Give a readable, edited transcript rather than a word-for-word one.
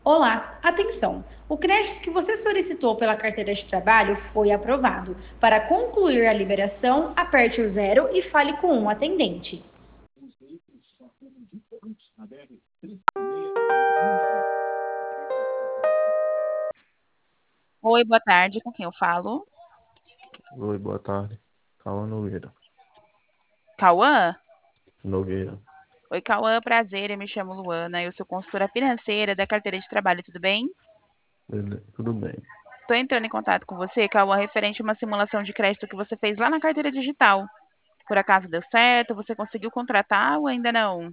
Olá, atenção! O crédito que você solicitou pela carteira de trabalho foi aprovado. Para concluir a liberação, aperte o zero e fale com um atendente. Oi, boa tarde, com quem eu falo? Oi, boa tarde. Cauã Nogueira. Cauã? Nogueira. Oi, Cauã, prazer, eu me chamo Luana, eu sou consultora financeira da carteira de trabalho, tudo bem? Tudo bem. Estou entrando em contato com você, Cauã, referente a uma simulação de crédito que você fez lá na carteira digital. Por acaso deu certo? Você conseguiu contratar ou ainda não?